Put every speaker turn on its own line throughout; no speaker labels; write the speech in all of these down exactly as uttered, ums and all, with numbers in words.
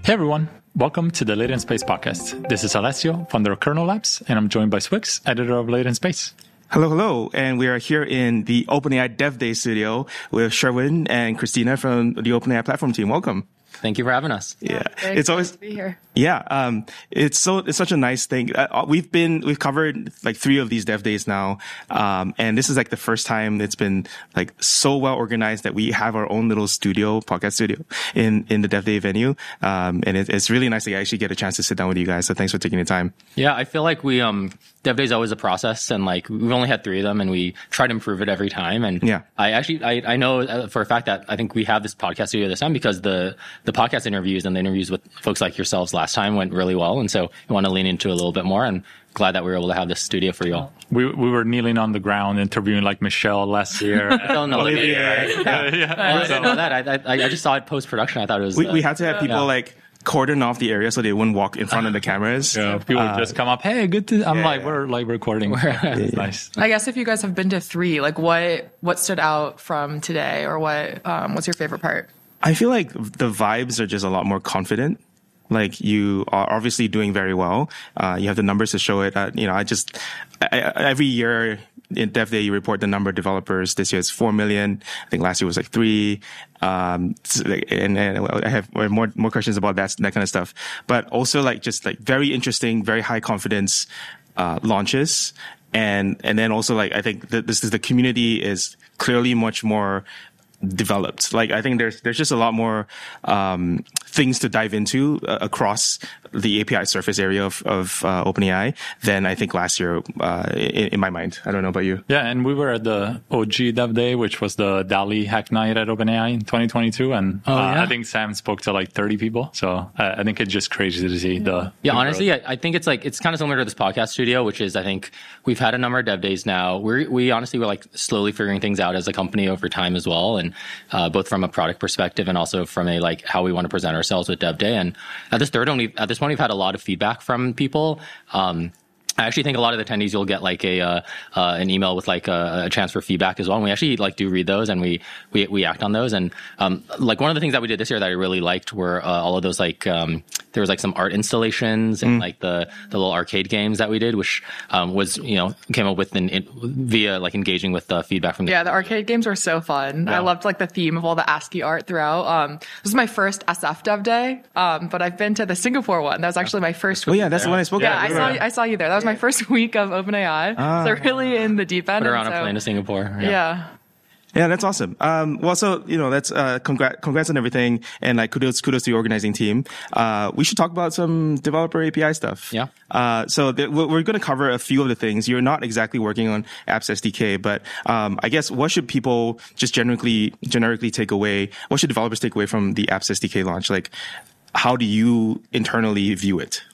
Hey everyone, welcome to the Latent Space podcast. This is Alessio, founder of Kernel Labs, and I'm joined by Swix, editor of Latent Space.
Hello, hello. And we are here in the OpenAI Dev Day studio with Sherwin and Christina from the OpenAI platform team. Welcome.
Thank you for having us.
Yeah,
yeah
it's always
to be here.
Yeah, um, it's so it's such a nice thing. Uh, we've been we've covered like three of these Dev Days now, um, and this is like the first time it's been like so well organized that we have our own little studio, podcast studio, in in the Dev Day venue, um, and it, it's really nice to actually get a chance to sit down with you guys. So thanks for taking the time.
Yeah, I feel like we um Dev Day is always a process, and like we've only had three of them, and we try to improve it every time. And
yeah,
I actually I I know for a fact that I think we have this podcast studio this time because the the podcast interviews and the interviews with folks like yourselves last time went really well. And so we want to lean into it a little bit more, and glad that we were able to have this studio for you all.
We we were kneeling on the ground interviewing like Michelle last year.
Don't know that.
Yeah. Yeah. Yeah.
I didn't know that. I, I, I just saw it post-production. I thought it was...
We,
uh,
we had to have people
yeah.
like cordon off the area so they wouldn't walk in front of the cameras.
Yeah, people
uh,
would just come up, hey, good to... I'm
yeah,
like,
yeah.
we're like recording.
yeah, yeah.
Nice.
I guess if you guys have been to three, like what what stood out from today, or what um, what's your favorite part?
I feel like the vibes are just a lot more confident. Like you are obviously doing very well. Uh, you have the numbers to show it. Uh, you know, I just, I, I, every year in Dev Day, you report the number of developers. This year it's four million. I think last year was like three. Um, and, and I have more, more questions about that, that kind of stuff. But also like just like very interesting, very high confidence, uh, launches. And, and then also like, I think that this is the community is clearly much more developed. Like I think there's there's just a lot more um, things to dive into uh, across the A P I surface area of, of uh, OpenAI than I think last year uh, in, in my mind. I don't know about you.
Yeah, and we were at the O G Dev Day, which was the DALL-E Hack Night at OpenAI in twenty twenty-two, and
oh,
uh,
yeah?
I think Sam spoke to like thirty people. So uh, I think it's just crazy to see the
yeah.
the
Honestly,
growth.
I, I think it's like it's kind of similar to this podcast studio, which is I think we've had a number of Dev Days now. We we honestly were like slowly figuring things out as a company over time as well, and uh, both from a product perspective and also from a like how we want to present ourselves with Dev Day. And at this third one, we've, at this point, we've had a lot of feedback from people. Um, I actually think a lot of the attendees you'll get like a uh, uh, an email with like a, a chance for feedback as well. And we actually like do read those and we we we act on those. And um, like one of the things that we did this year that I really liked were uh, all of those like um, there was like some art installations and mm. like the the little arcade games that we did, which um, was you know came up with an, in, via like engaging with the feedback from the
yeah the arcade games were so fun. Yeah. I loved like the theme of all the ASCII art throughout. Um, this is my first S F Dev Day, um, but I've been to the Singapore one. That was actually my first.
Oh yeah, that's
there.
the one I spoke.
Yeah,
about.
I saw I saw you there. That was my first week of OpenAI. Ah. So really in the deep end.
Put her on
so,
a plane to Singapore.
Yeah. yeah.
Yeah, that's awesome. Um, well, so, you know, that's, uh, congrats, congrats on everything. And like, kudos, kudos to the organizing team. Uh, we should talk about some developer A P I stuff.
Yeah.
Uh, so th- we're going to cover a few of the things. You're not exactly working on Apps S D K, but, um, I guess what should people just generically, generically take away? What should developers take away from the Apps S D K launch? Like, how do you internally view it?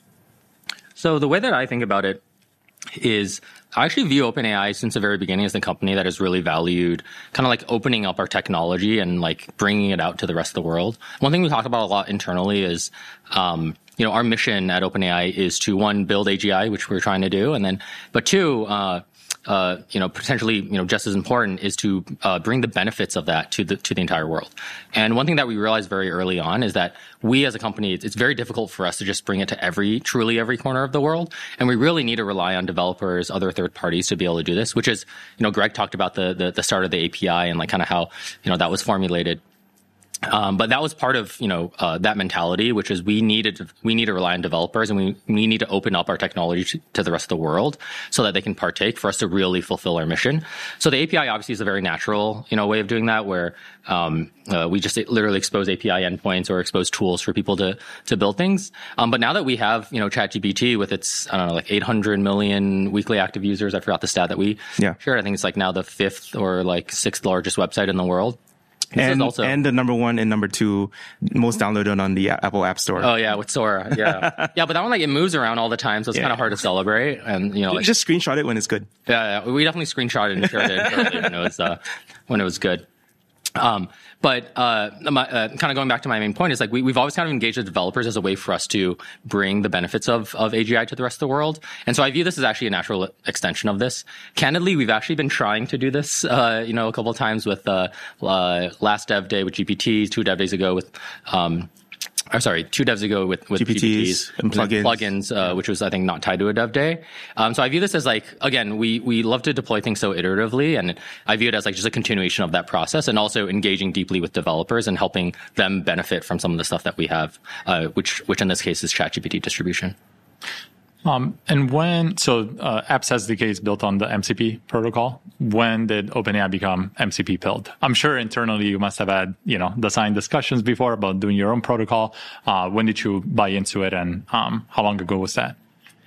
So the way that I think about it is I actually view OpenAI since the very beginning as the company that has really valued kind of like opening up our technology and like bringing it out to the rest of the world. One thing we talk about a lot internally is, um, you know, our mission at OpenAI is to one, build A G I, which we're trying to do. And then, but two, uh, Uh, you know, potentially, you know, just as important is to uh, bring the benefits of that to the to the entire world. And one thing that we realized very early on is that we as a company, it's, it's very difficult for us to just bring it to every, truly every corner of the world. And we really need to rely on developers, other third parties to be able to do this, which is, you know, Greg talked about the the, the start of the A P I and like kind of how, you know, that was formulated. Um, but that was part of, you know, uh, that mentality, which is we needed, to, we need to rely on developers and we, we need to open up our technology to, to the rest of the world so that they can partake for us to really fulfill our mission. So the A P I obviously is a very natural, you know, way of doing that where, um, uh, we just literally expose A P I endpoints or expose tools for people to, to build things. Um, but now that we have, you know, ChatGPT with its, I don't know, like eight hundred million weekly active users, I forgot the stat that we
yeah.
shared. I think it's like now the fifth or like sixth largest website in the world.
And,
also,
and the number one and number two most downloaded on the Apple App Store.
Oh yeah, with Sora. Yeah, yeah, but that one like it moves around all the time, so it's yeah. kind of hard to celebrate. And you know, like,
just screenshot it when it's good.
Yeah, yeah we definitely screenshot it and shared it early when it was uh, when it was good. Um, but uh, my, uh, kind of going back to my main point is like we, we've always kind of engaged the developers as a way for us to bring the benefits of, of A G I to the rest of the world. And so I view this as actually a natural extension of this. Candidly, we've actually been trying to do this, uh, you know, a couple of times with uh, uh, last Dev Day with G P Ts, two Dev Days ago with um, I'm sorry, two devs ago with, with
G P Ts,
G P Ts
and plugins,
plugins uh, which was, I think, not tied to a dev day. Um, so I view this as like, again, we we love to deploy things so iteratively, and I view it as like just a continuation of that process, and also engaging deeply with developers and helping them benefit from some of the stuff that we have, uh, which which in this case is ChatGPT distribution.
Um, and when, so uh, Apps S D K is built on the M C P protocol. When did OpenAI become M C P pilled? I'm sure internally you must have had, you know, design discussions before about doing your own protocol. Uh, when did you buy into it, and um, how long ago was that?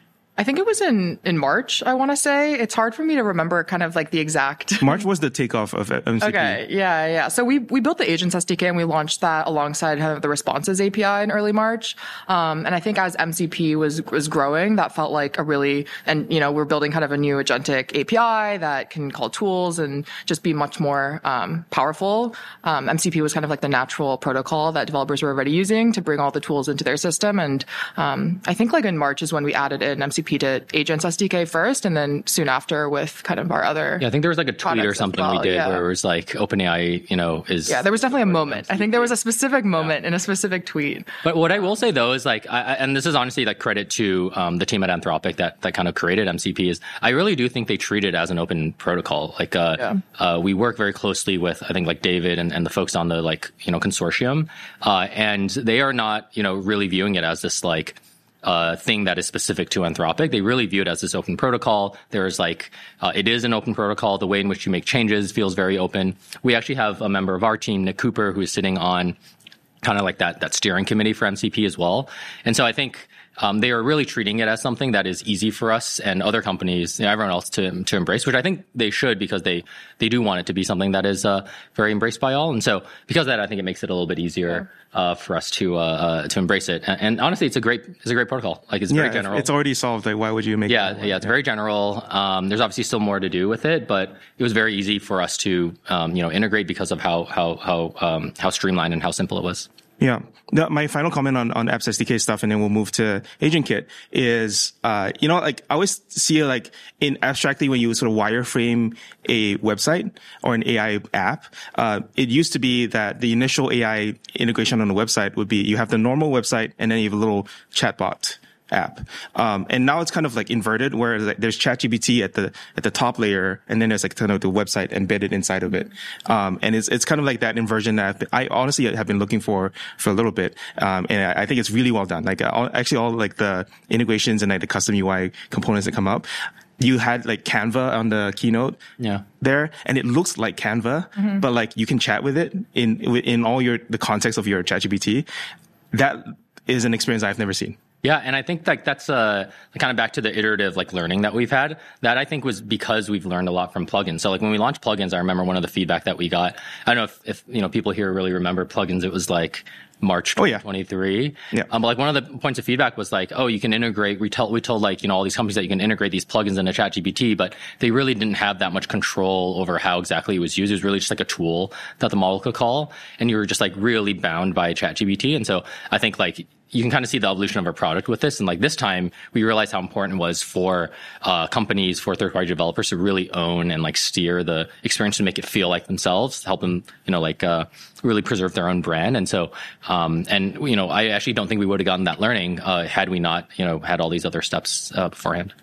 I think it was in, in March, I want to say. It's hard for me to remember kind of like the exact.
March was the takeoff of M C P.
Okay, yeah, yeah. So we we built the Agents S D K and we launched that alongside kind of the Responses A P I in early March. Um, and I think as M C P was was growing, that felt like a really, and you know, we're building kind of a new agentic A P I that can call tools and just be much more um, powerful. Um, M C P was kind of like the natural protocol that developers were already using to bring all the tools into their system. And um, I think like in March is when we added in M C P to Agents S D K first, and then soon after with kind of our other.
Yeah, I think there was like a tweet or something well, we did yeah. where it was like OpenAI, you know, is.
Yeah, there was definitely a moment. I think there was a specific moment yeah. in a specific tweet.
But what I will say though is like, I, and this is honestly like credit to um, the team at Anthropic that that kind of created M C P, is I really do think they treat it as an open protocol. Like, uh, yeah. uh, we work very closely with I think like David and, and the folks on the like you know consortium, uh, and they are not you know really viewing it as this like. Uh, thing that is specific to Anthropic. They really view it as this open protocol. There's like, uh, it is an open protocol. The way in which you make changes feels very open. We actually have a member of our team, Nick Cooper, who is sitting on kind of like that, that steering committee for M C P as well. And so I think, um, they are really treating it as something that is easy for us and other companies, you know, everyone else to, to embrace, which I think they should, because they, they do want it to be something that is, uh, very embraced by all. And so because of that, I think it makes it a little bit easier, uh, for us to, uh, uh, to embrace it. And, and honestly, it's a great, it's a great protocol. Like it's
yeah,
very general.
It's already solved. Like, why would you make
yeah,
it?
Yeah, it's yeah. very general. Um, there's obviously still more to do with it, but it was very easy for us to, um, you know, integrate because of how, how, how, um, how streamlined and how simple it was.
Yeah. No, my final comment on, on Apps S D K stuff, and then we'll move to AgentKit, is, uh, you know, like I always see like in abstractly when you sort of wireframe a website or an A I app, uh, it used to be that the initial A I integration on the website would be you have the normal website and then you have a little chatbot app. Um, and now it's kind of like inverted, where like there's ChatGPT at the, at the top layer, and then there's like kind of the website embedded inside of it. Um, and it's, it's kind of like that inversion that I've been, I honestly have been looking for, for a little bit. Um, and I, I think it's really well done. Like all, actually all like the integrations and like the custom U I components that come up. You had like Canva on the keynote
yeah.
there, and it looks like Canva, mm-hmm. but like you can chat with it in, in all your, the context of your ChatGPT. That is an experience I've never seen.
Yeah, and I think like that's uh kind of back to the iterative like learning that we've had. That I think was because we've learned a lot from plugins. So like when we launched plugins, I remember one of the feedback that we got. I don't know if, if you know people here really remember plugins. It was like March twenty twenty-three.
Oh, yeah. Yeah.
Um, but like one of the points of feedback was like, oh, you can integrate. We tell we told like you know all these companies that you can integrate these plugins into ChatGPT, but they really didn't have that much control over how exactly it was used. It was really just like a tool that the model could call, and you were just like really bound by ChatGPT. And so I think like. You can kind of see the evolution of our product with this. And like this time, we realized how important it was for uh, companies, for third-party developers to really own and like steer the experience to make it feel like themselves, help them, you know, like uh, really preserve their own brand. And so, um, and, you know, I actually don't think we would have gotten that learning uh, had we not, you know, had all these other steps uh, beforehand.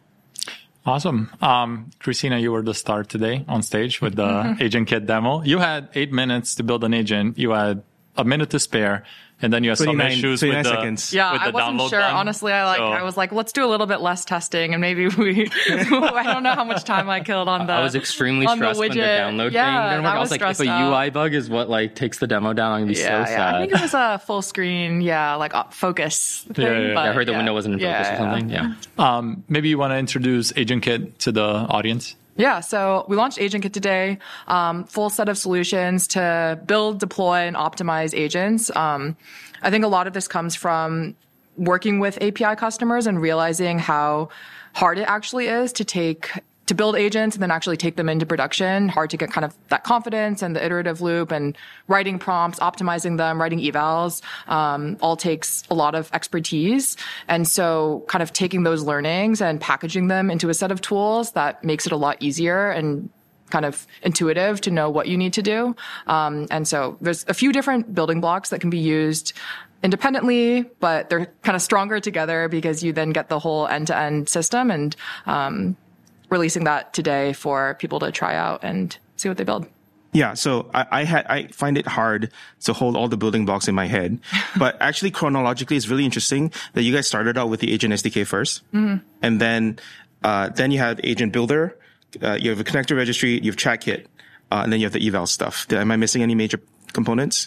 Awesome. Um, Christina, you were the star today on stage with the mm-hmm. AgentKit demo. You had eight minutes to build an agent. You had a minute to spare. And then you have some issues with the,
seconds.
Yeah,
with the
I wasn't
download
sure.
button.
Honestly, I like.
So,
I was like, let's do a little bit less testing, and maybe we. I don't know how much time I killed on the.
I was extremely stressed when the download
yeah,
thing didn't work. I was, I was like, if a
out.
U I bug is what like takes the demo down, I'm gonna be
yeah,
so
yeah.
sad.
I think it was a full screen, yeah, like uh, focus thing.
Yeah, yeah, yeah.
But,
I heard the
yeah.
window wasn't in focus
yeah,
or something. Yeah.
yeah. Um, maybe you want to introduce AgentKit to the audience.
Yeah, so we launched AgentKit today, um, full set of solutions to build, deploy, and optimize agents. Um, I think a lot of this comes from working with A P I customers and realizing how hard it actually is to take to build agents and then actually take them into production. Hard to get kind of that confidence and the iterative loop, and writing prompts, optimizing them, writing evals, um, all takes a lot of expertise. And so kind of taking those learnings and packaging them into a set of tools that makes it a lot easier and kind of intuitive to know what you need to do. Um, and so there's a few different building blocks that can be used independently, but they're kind of stronger together because you then get the whole end-to-end system, and um, releasing that today for people to try out and see what they build.
Yeah, so I, I had I find it hard to hold all the building blocks in my head, but actually chronologically, it's really interesting that you guys started out with the Agent S D K first, mm-hmm. and then uh, then you have Agent Builder, uh, you have a connector registry, you have ChatKit, uh, and then you have the eval stuff. Am I missing any major components?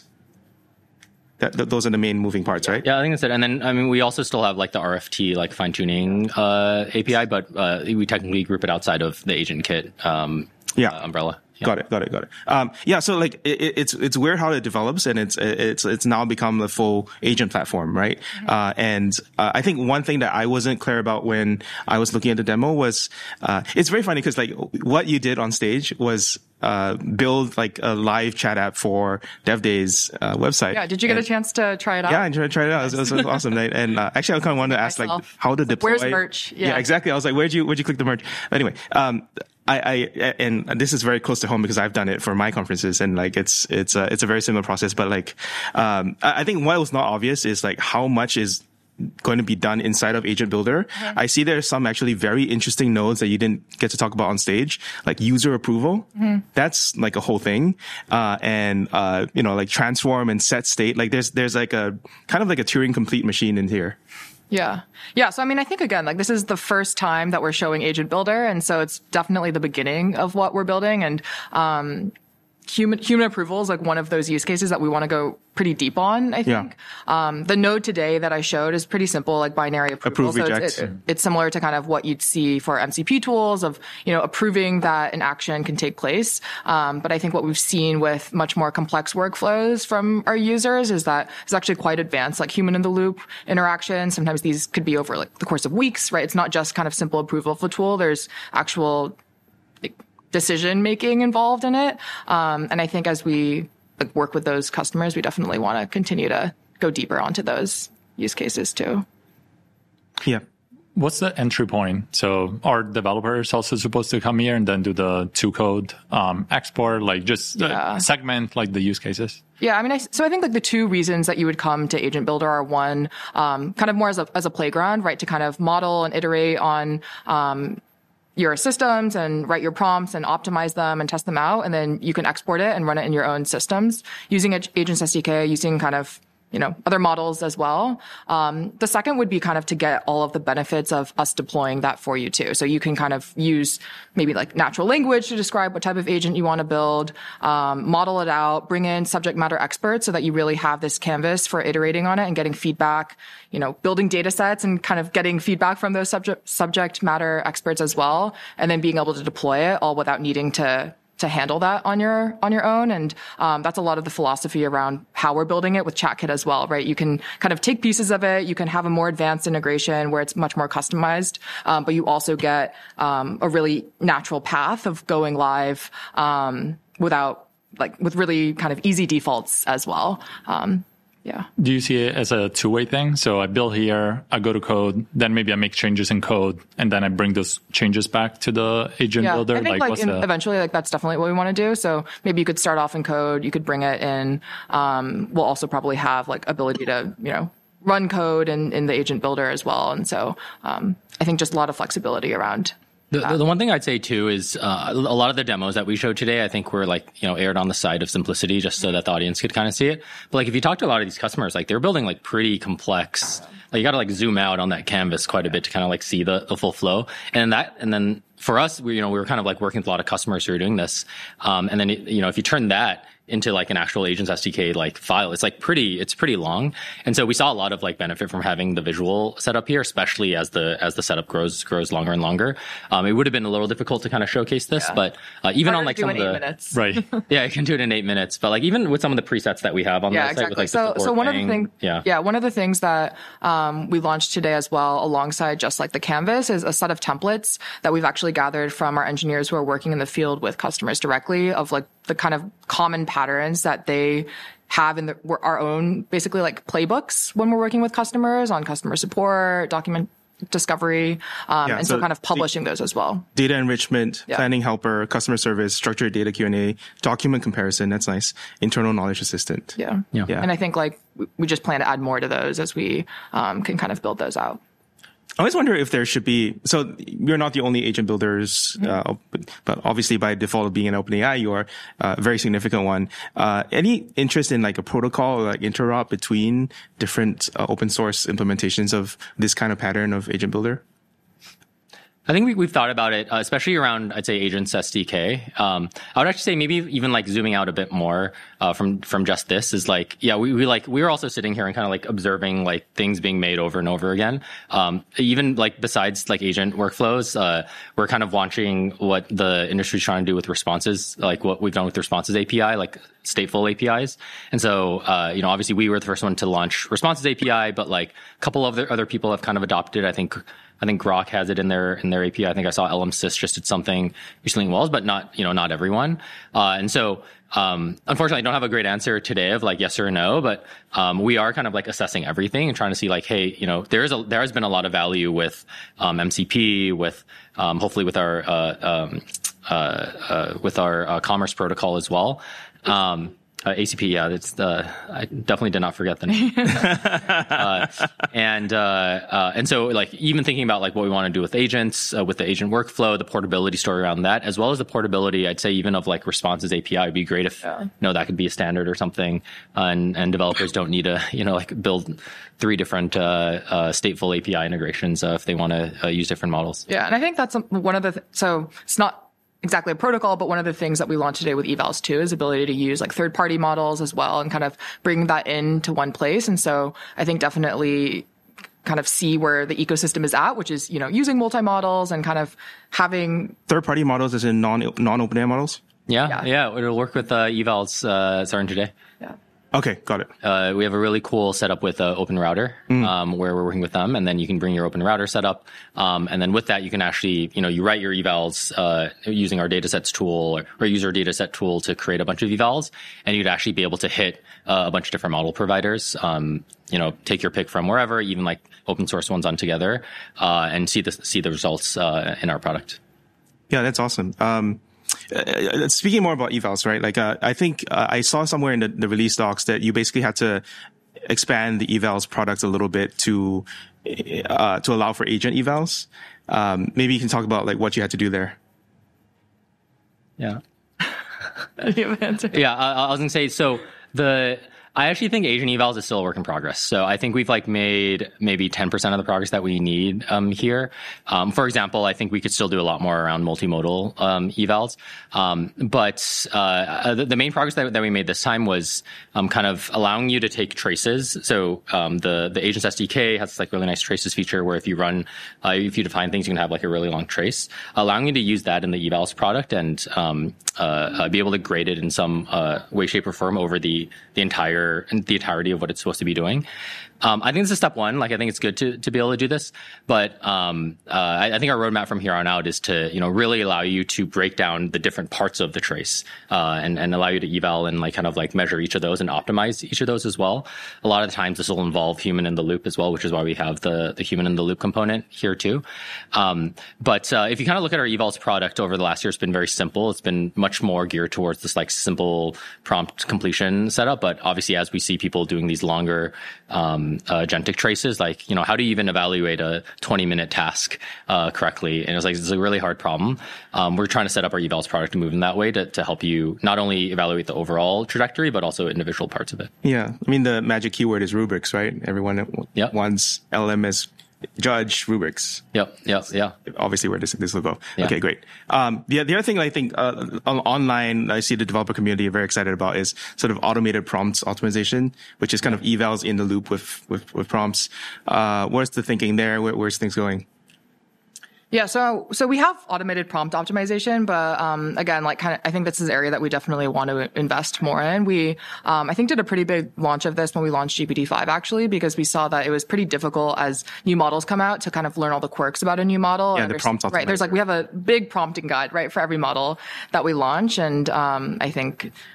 That, that those are the main moving parts, right?
Yeah, I think that's it. And then I mean, we also still have like the R F T like fine tuning uh, A P I, but uh, we technically group it outside of the Agent Kit um,
yeah.
uh, umbrella. Yeah.
Got it. Got it. Got it. Um, yeah. So like, it, it's, it's weird how it develops, and it's, it's, it's now become the full agent platform, right? Mm-hmm. Uh, and, uh, I think one thing that I wasn't clear about when I was looking at the demo was, uh, it's very funny because like what you did on stage was, uh, build like a live chat app for DevDay's, uh, website.
Yeah. Did you get
and,
a chance to try it out?
Yeah, I tried, tried it out. It was, it was, it was awesome. Right? And, uh, actually I kind of wanted to ask like how to deploy.
Where's merch?
Yeah. yeah, exactly. I was like, where'd you, where'd you click the merch? Anyway, um, I, I, and this is very close to home because I've done it for my conferences, and like it's, it's a, it's a very similar process. But like, um, I think what was not obvious is like how much is going to be done inside of Agent Builder. Mm-hmm. I see there's some actually very interesting nodes that you didn't get to talk about on stage, like user approval. Mm-hmm. That's like a whole thing. Uh, and, uh, you know, like transform and set state. Like there's, there's like a kind of like a Turing complete machine in here.
Yeah. Yeah. So, I mean, I think, again, like this is the first time that we're showing Agent Builder. And so it's definitely the beginning of what we're building. And, um, human, human approval is like one of those use cases that we want to go pretty deep on, I think. Yeah. Um, the node today that I showed is pretty simple, like binary approval.
Approve,
so
reject.
It's, it, it's similar to kind of what you'd see for M C P tools of, you know, approving that an action can take place. Um, but I think what we've seen with much more complex workflows from our users is that it's actually quite advanced, like human in the loop interaction. Sometimes these could be over like the course of weeks, right? It's not just kind of simple approval of a tool. There's actual like, decision making involved in it. Um, and I think as we like, work with those customers, we definitely want to continue to go deeper onto those use cases too.
Yeah.
What's the entry point? So are developers also supposed to come here and then do the two code um, export, like just yeah. uh, segment like the use cases?
Yeah, I mean, I, so I think like the two reasons that you would come to Agent Builder are one, um, kind of more as a as a playground, right, to kind of model and iterate on um, your systems and write your prompts and optimize them and test them out. And then you can export it and run it in your own systems using Agents S D K, using kind of, you know, other models as well. Um, the second would be kind of to get all of the benefits of us deploying that for you too. So you can kind of use maybe like natural language to describe what type of agent you want to build, um, model it out, bring in subject matter experts so that you really have this canvas for iterating on it and getting feedback, you know, building data sets and kind of getting feedback from those subject, subject matter experts as well. And then being able to deploy it all without needing to to handle that on your on your own. And um, that's a lot of the philosophy around how we're building it with ChatKit as well, right? You can kind of take pieces of it. You can have a more advanced integration where it's much more customized, um, but you also get um, a really natural path of going live um, without like with really kind of easy defaults as well. Um, Yeah.
Do you see it as a two-way thing? So I build here, I go to code, then maybe I make changes in code, and then I bring those changes back to the agent
yeah,
builder.
I think like, like in, the... eventually, like that's definitely what we want to do. So maybe you could start off in code, you could bring it in. Um, we'll also probably have like ability to, you know, run code in, in the agent builder as well. And so um, I think just a lot of flexibility around.
The, the, the one thing I'd say too is uh, a lot of the demos that we showed today, I think were like, you know, aired on the side of simplicity just so that the audience could kind of see it. But like if you talk to a lot of these customers, like they're building like pretty complex, like you got to like zoom out on that canvas quite a bit to kind of like see the, the full flow. And that, and then for us, we, you know, we were kind of like working with a lot of customers who are doing this. Um, and then, it, you know, if you turn that into like an actual Agents S D K like file, it's like pretty, it's pretty long. And so we saw a lot of like benefit from having the visual setup here, especially as the, as the setup grows, grows longer and longer. Um, it would have been a little difficult to kind of showcase this, yeah. but, uh, even
Harder
on like some of the,
minutes.
right.
yeah, you can do it in eight minutes, but like even with some of the presets that we have on
yeah,
the
exactly.
site with like
so,
the
so one
thing,
of the things,
yeah.
yeah, one of the things that, um, we launched today as well, alongside just like the canvas, is a set of templates that we've actually gathered from our engineers who are working in the field with customers directly, of like the kind of common patterns that they have in the, our own basically like playbooks when we're working with customers on customer support, document discovery, um,
Yeah,
and so,
so
kind of publishing
the,
those as well.
Data enrichment,
Yeah.
planning helper, customer service, structured data Q and A, document comparison. That's nice. Internal knowledge assistant.
Yeah.
Yeah.
Yeah.
And I think like we- we just plan to add more to those as we um, can kind of build those out.
I always wonder if there should be, so you're not the only agent builders, uh, but, but obviously by default of being an OpenAI, you are uh, a very significant one. Uh, any interest in like a protocol or like interop between different uh, open source implementations of this kind of pattern of agent builder?
I think we, we've thought about it, uh, especially around, I'd say, Agents S D K. Um, I would actually say maybe even like zooming out a bit more uh, from from just this is like, yeah, we, we like we were also sitting here and kind of like observing like things being made over and over again. Um, even like besides like agent workflows, uh, we're kind of watching what the industry's trying to do with responses, like what we've done with Responses A P I, like stateful A P Is. And so, uh, you know, obviously we were the first one to launch Responses A P I, but like a couple of other, other people have kind of adopted. I think I think Grok has it in their in their A P I. I think I saw L M Sys just did something recently in Wells, but not you know not everyone. Uh, and so, um, unfortunately, I don't have a great answer today of like yes or no. But um, we are kind of like assessing everything and trying to see like, hey, you know, there is a there has been a lot of value with um, M C P, with um, hopefully with our uh, um, uh, uh, with our uh, commerce protocol as well. Um, Uh, A C P, yeah, it's the. I definitely did not forget the name. uh, and uh, uh, and so, like, even thinking about like what we want to do with agents, uh, with the agent workflow, the portability story around that, as well as the portability, I'd say even of like Responses A P I, would be great if
Yeah.
you know that could be a standard or something, uh, and and developers don't need to you know like build three different uh, uh, stateful A P I integrations uh, if they want to uh, use different models.
Yeah, and I think that's some- one of the th- so it's not exactly a protocol, but one of the things that we launched today with evals too is ability to use like third party models as well and kind of bring that into one place. And so I think definitely kind of see where the ecosystem is at, which is, you know, using multi-models and kind of having
Third party models as in non non OpenAI models?
Yeah,
Yeah.
yeah, it'll work with uh, evals uh, starting today.
yeah.
Okay, got it.
Uh, we have a really cool setup with uh, Open Router, um, where we're working with them, and then you can bring your Open Router setup, um, and then with that you can actually, you know, you write your evals uh, using our datasets tool, or, or use our dataset tool to create a bunch of evals, and you'd actually be able to hit uh, a bunch of different model providers. Um, you know, take your pick from wherever, even like open source ones on Together, uh, and see the see the results uh, in our product.
Yeah, that's awesome. Um, uh, speaking more about evals, right? Like, uh, I think uh, I saw somewhere in the, the release docs that you basically had to expand the evals product a little bit to uh, to allow for agent evals. Um, maybe you can talk about like what you had to do there.
Yeah.
You have an answer?
Yeah, I, I was gonna say, so the I actually think agent evals is still a work in progress. So I think we've like made maybe ten percent of the progress that we need um, here. Um, for example, I think we could still do a lot more around multimodal um, evals. Um, but uh, the, the main progress that, that we made this time was um, kind of allowing you to take traces. So um, the the Agents S D K has this like really nice traces feature where if you run, uh, if you define things, you can have like a really long trace, allowing you to use that in the evals product and um, uh, uh, be able to grade it in some uh, way, shape, or form over the the entire the entirety of what it's supposed to be doing. Um, I think this is step one. Like, I think it's good to, to be able to do this, but um, uh, I, I think our roadmap from here on out is to, you know, really allow you to break down the different parts of the trace uh, and, and allow you to eval and like kind of like measure each of those and optimize each of those as well. A lot of the times this will involve human in the loop as well, which is why we have the, the human in the loop component here too. Um, but uh, if you kind of look at our evals product over the last year, it's been very simple. It's been much more geared towards this like simple prompt completion setup. But obviously, as we see people doing these longer um, Uh, agentic traces, like, you know, how do you even evaluate a twenty minute task uh, correctly? And it was like, it's a really hard problem. Um, we're trying to set up our evals product to move in that way to, to help you not only evaluate the overall trajectory, but also individual parts of it.
Yeah, I mean, the magic keyword is rubrics, right? Everyone
Yep.
wants L M as judge rubrics.
Yep, yep, yeah.
Obviously, where this this will go.
Yeah.
Okay, great. Um, the the other thing I think uh, on, online, I see the developer community are very excited about is sort of automated prompts optimization, which is kind of evals in the loop with with, with prompts. Uh, what's the thinking there? Where, where's things going?
Yeah, so so we have automated prompt optimization, but um, again, like kind of, I think this is an area that we definitely want to invest more in. We, um, I think, did a pretty big launch of this when we launched G P T five actually, because we saw that it was pretty difficult as new models come out to kind of learn all the quirks about a new model.
Yeah,
And
the
there's-
prompt
right. There's like
optimizer.
we have a big prompting guide right for every model that we launch, and um, I think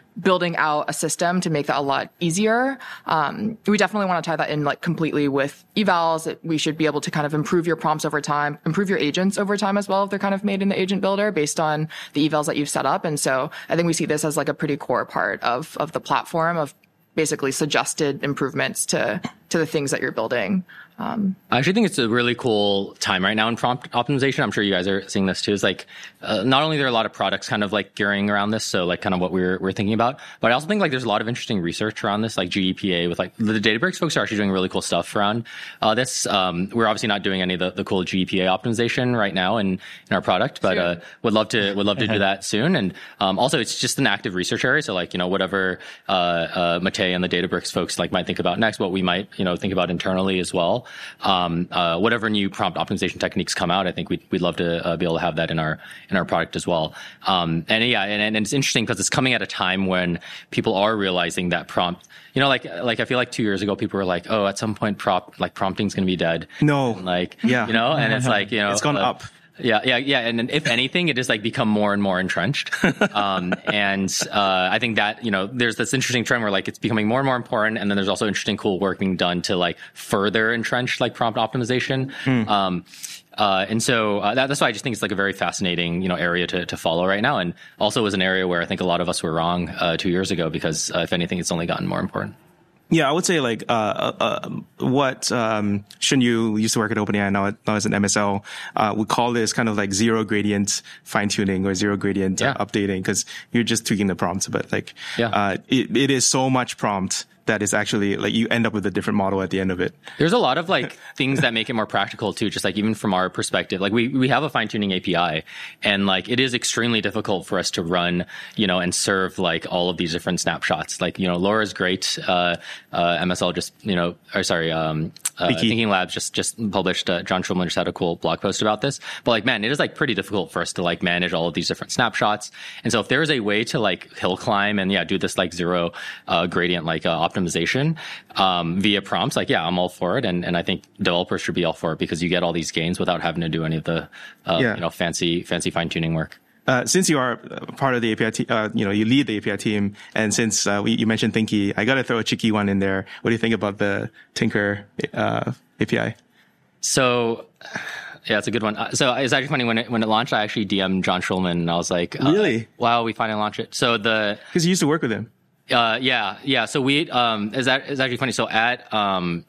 building out a system to make that a lot easier. Um, we definitely want to tie that in like completely with evals. That we should be able to kind of improve your prompts over time, improve your agents over time as well if they're kind of made in the agent builder based on the evals that you've set up. And so I think we see this as like a pretty core part of of the platform of basically suggested improvements to to the things that you're building. Um,
I actually think it's a really cool time right now in prompt optimization. I'm sure you guys are seeing this too. It's like, uh, not only there are a lot of products kind of like gearing around this, so like kind of what we're, we're thinking about, but I also think like there's a lot of interesting research around this, like G E P A with like the Databricks folks are actually doing really cool stuff around, uh, this. Um, we're obviously not doing any of the, the cool G E P A optimization right now in, in our product, but, uh, would love to, would love to do that soon. And, um, also it's just an active research area. So like, you know, whatever, uh, uh, Matei and the Databricks folks like might think about next, what we might, you know, think about internally as well. Um, uh, whatever new prompt optimization techniques come out, I think we'd, we'd love to uh, be able to have that in our, in our product as well. Um, and yeah, and, and it's interesting because it's coming at a time when people are realizing that prompt, you know, like, like I feel like two years ago, people were like, oh, at some point prompt, like prompting's going to be dead.
No.
And like,
yeah.
you know, and it's like, you know,
it's gone
uh,
up.
Yeah, yeah, yeah. And if anything, it has like become more and more entrenched. Um, and, uh, I think that, you know, there's this interesting trend where like it's becoming more and more important. And then there's also interesting, cool work being done to like further entrench like prompt optimization. Mm. Um, uh, and so, uh, that, that's why I just think it's like a very fascinating, you know, area to, to follow right now. And also is an area where I think a lot of us were wrong, uh, two years ago, because uh, if anything, it's only gotten more important.
Yeah, I would say like uh, uh what um Shun Yu used to work at OpenAI, now now as an M S L, uh would call this kind of like zero gradient fine tuning or zero gradient
yeah.
uh, updating, because you're just tweaking the prompts. But like
yeah.
uh it, it is so much prompt that is actually like you end up with a different model at the end of it.
There's a lot of like things that make it more practical too, just like even from our perspective. Like we, we have a fine tuning A P I, and like it is extremely difficult for us to run, you know, and serve like all of these different snapshots. Like, you know, Laura's great. Uh, uh, M S L just, you know, or sorry, um, uh, Thinking Labs just, just published, uh, John Schulman just had a cool blog post about this. But like, man, it is like pretty difficult for us to like manage all of these different snapshots. And so if there is a way to like hill climb and yeah, do this like zero, uh, gradient, like, uh, optimization, um, via prompts, like, yeah, I'm all for it. And, and I think developers should be all for it because you get all these gains without having to do any of the, uh, yeah. you know, fancy, fancy fine tuning work.
Uh, since you are part of the A P I team, uh, you know, you lead the A P I team, and since uh, we, you mentioned Thinky, I got to throw a cheeky one in there. What do you think about the Tinker uh, A P I?
So, yeah, it's a good one. Uh, so it's actually funny when it when it launched, I actually D M'd John Schulman, and I was like, uh,
"Really?
Wow, we finally launched it." So the
because you used to work with him.
Uh, yeah, yeah. So we um, is that is actually funny. So at um,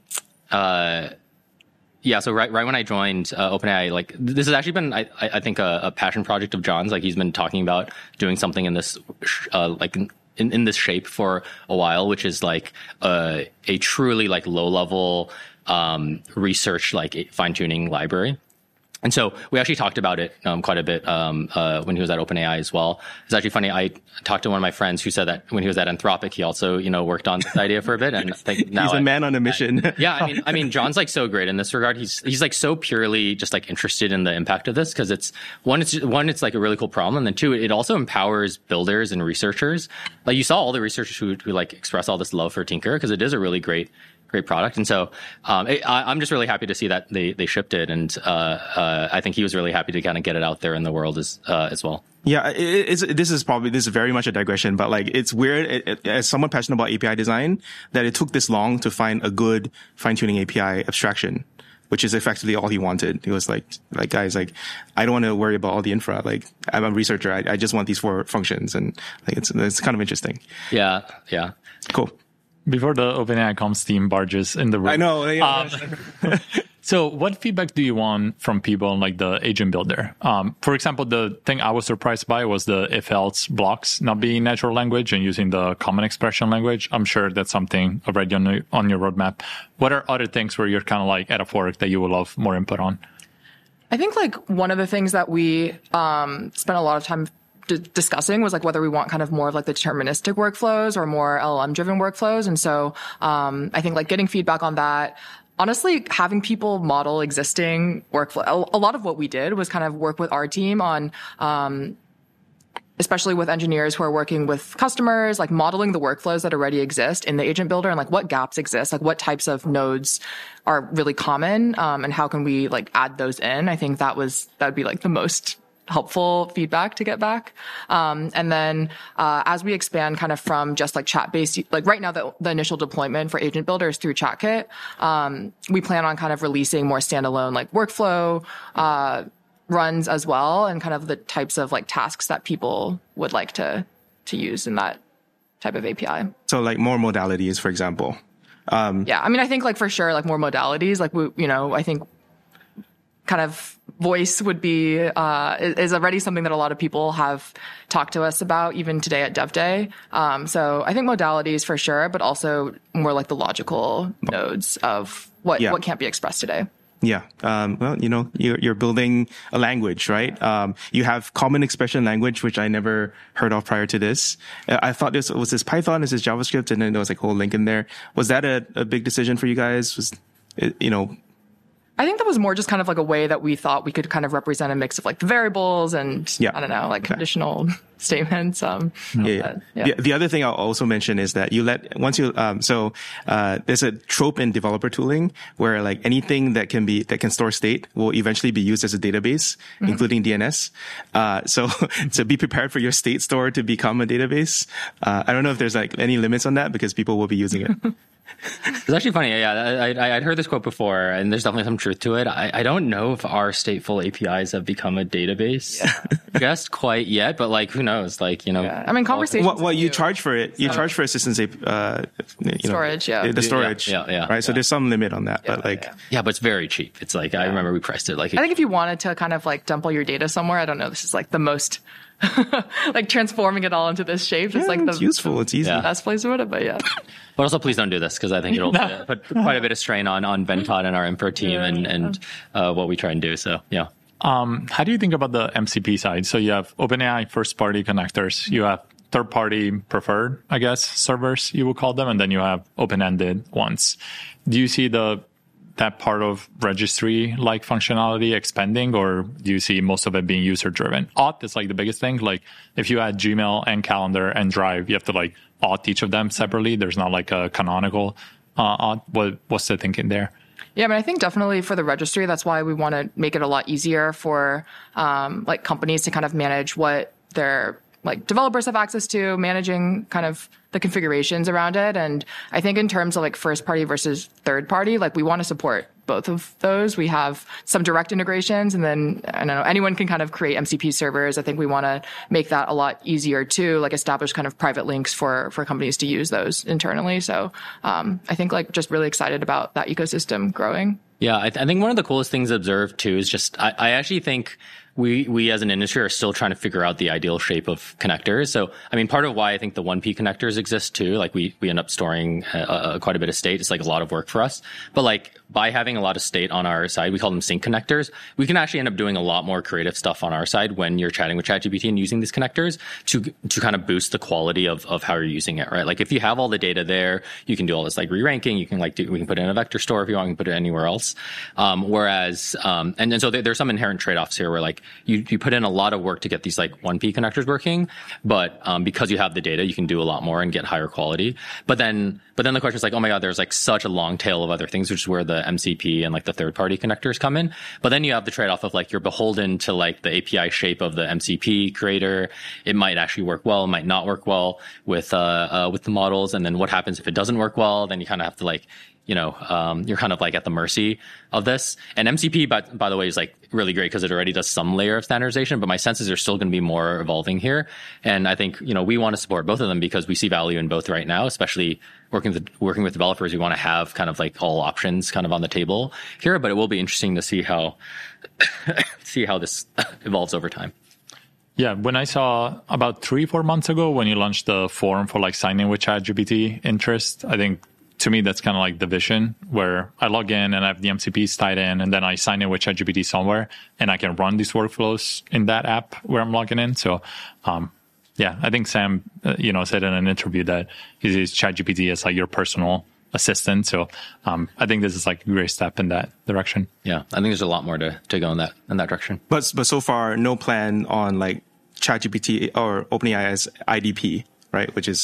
uh. Yeah, so right, right when I joined uh, OpenAI, like this has actually been, I, I think, a, a passion project of John's. Like he's been talking about doing something in this, uh, like in, in this shape for a while, which is like uh, a truly like low level um, research, like fine tuning library. And so we actually talked about it um, quite a bit um, uh, when he was at OpenAI as well. It's actually funny. I talked to one of my friends who said that when he was at Anthropic, he also, you know, worked on this idea for a bit. And I think now
he's a
I,
man on a mission.
I, yeah, I mean, I mean, John's like so great in this regard. He's he's like so purely just like interested in the impact of this because it's one, it's one, it's like a really cool problem, and then two, it also empowers builders and researchers. Like you saw all the researchers who who like express all this love for Tinker because it is a really great. Great product. And so, um, it, I, I'm just really happy to see that they, they shipped it. And, uh, uh, I think he was really happy to kind of get it out there in the world as, uh, as well.
Yeah. It, it's, this is probably, this is very much a digression, but like, it's weird it, it, as someone passionate about A P I design that it took this long to find a good fine tuning A P I abstraction, which is effectively all he wanted. He was like, like guys, like, I don't want to worry about all the infra. Like, I'm a researcher. I, I just want these four functions. And like, it's, it's kind of interesting.
Yeah. Yeah.
Cool.
Before the OpenAI comms team barges in the room.
I know. Yeah.
Um, so what feedback do you want from people on like the agent builder? Um, for example, the thing I was surprised by was the if-else blocks not being natural language and using the common expression language. I'm sure that's something already on, the, on your roadmap. What are other things where you're kind of like at a fork that you would love more input on?
I think like one of the things that we um, spent a lot of time d- discussing was like whether we want kind of more of like the deterministic workflows or more L L M driven workflows. And so um, I think like getting feedback on that. Honestly, having people model existing workflow, a lot of what we did was kind of work with our team on, um, especially with engineers who are working with customers, like modeling the workflows that already exist in the agent builder and like what gaps exist, like what types of nodes are really common, um, and how can we like add those in. I think that was, that would be like the most helpful feedback to get back. Um, and then uh, as we expand kind of from just like chat-based, like right now the, the initial deployment for Agent Builder is through ChatKit. Um, we plan on kind of releasing more standalone like workflow uh, runs as well, and kind of the types of like tasks that people would like to to use in that type of A P I.
So like more modalities, for example. Um,
yeah, I mean, I think like for sure, like more modalities, like we, you know, I think kind of voice would be, uh, is already something that a lot of people have talked to us about even today at Dev Day. Um, so I think modalities for sure, but also more like the logical nodes of what,
yeah.
what can't be expressed today.
Yeah. Um, well, you know, you're, you're building a language, right? Um, you have common expression language, which I never heard of prior to this. I thought this was this Python, this is JavaScript, and then there was like a whole link in there. Was that a, a big decision for you guys? Was it, you know,
I think that was more just kind of like a way that we thought we could kind of represent a mix of like the variables and
yeah.
I don't know, like okay. conditional statements. Um,
yeah. yeah. But, yeah. The, the other thing I'll also mention is that you let, once you, um, so, uh, there's a trope in developer tooling where like anything that can be, that can store state will eventually be used as a database, mm-hmm. including D N S. Uh, so, so be prepared for your state store to become a database. Uh, I don't know if there's like any limits on that because people will be using it.
It's actually funny. Yeah, I, I'd heard this quote before, and there's definitely some truth to it. I, I don't know if our stateful A P Is have become a database yeah. just quite yet, but like, who knows? Like, you know,
yeah. I mean, conversations.
Well, well you charge for it. You so. charge for assistance, uh, you
storage,
know,
yeah,
the storage,
yeah, yeah, yeah
right. So
yeah.
there's some limit on that,
yeah,
but like,
yeah.
yeah, but it's very cheap. It's like yeah. I remember we priced it like.
I think if you wanted to kind of like dump all your data somewhere, I don't know. This is like the most. like transforming it all into this shape. It's
yeah,
like the
it's useful. It's easy.
Yeah.
Best place to put it, but yeah.
But also, please don't do this because I think it'll no. put quite a bit of strain on on Venkat and our infra team yeah, and and uh, what we try and do. So yeah.
Um, how do you think about the M C P side? So you have OpenAI first-party connectors. You have third-party preferred, I guess, servers you would call them, and then you have open-ended ones. Do you see the that part of registry-like functionality expanding, or do you see most of it being user-driven? Auth is like the biggest thing. Like if you add Gmail and Calendar and Drive, you have to like auth each of them separately. There's not like a canonical uh, auth. What, what's the thinking there?
Yeah, I mean, I think definitely for the registry, that's why we want to make it a lot easier for um, like companies to kind of manage what their like developers have access to, managing kind of the configurations around it. And I think in terms of like first party versus third party, like we want to support both of those. We have some direct integrations, and then I don't know, anyone can kind of create M C P servers. I think we want to make that a lot easier too, like establish kind of private links for, for companies to use those internally. So um, I think like just really excited about that ecosystem growing.
Yeah, I, th- I think one of the coolest things observed too is just, I, I actually think we, we as an industry are still trying to figure out the ideal shape of connectors. So, I mean, part of why I think the one P connectors exist too, like we, we end up storing uh, uh, quite a bit of state. It's like a lot of work for us. But like by having a lot of state on our side, we call them sync connectors. We can actually end up doing a lot more creative stuff on our side when you're chatting with ChatGPT and using these connectors to, to kind of boost the quality of, of how you're using it, right? Like if you have all the data there, you can do all this like re-ranking. You can like do, we can put it in a vector store if you want, you can put it anywhere else. Um, whereas, um, and, and so there, there's some inherent trade-offs here where like you, you put in a lot of work to get these like one P connectors working, but, um, because you have the data, you can do a lot more and get higher quality. But then, but then the question is like, oh my God, there's like such a long tail of other things, which is where the M C P and like the third party connectors come in. But then you have the trade-off of like, you're beholden to like the A P I shape of the M C P creator. It might actually work well, it might not work well with, uh, uh, with the models. And then what happens if it doesn't work well? Then you kind of have to like, you know, um, you're kind of like at the mercy of this. And M C P, by, by the way, is like really great because it already does some layer of standardization, but my sense is there's still going to be more evolving here. And I think, you know, we want to support both of them because we see value in both right now, especially working with, working with developers. We want to have kind of like all options kind of on the table here, but it will be interesting to see how, see how this evolves over time.
Yeah, when I saw about three, four months ago when you launched the forum for like signing with ChatGPT interest, I think to me, that's kind of like the vision where I log in and I have the M C Ps tied in, and then I sign in with ChatGPT somewhere and I can run these workflows in that app where I'm logging in. So, um, yeah, I think Sam, uh, you know, said in an interview that he sees ChatGPT as like your personal assistant. So, um, I think this is like a great step in that direction.
Yeah, I think there's a lot more to, to go in that, in that direction.
But, but so far, no plan on like ChatGPT or OpenAI as I D P, right? Which is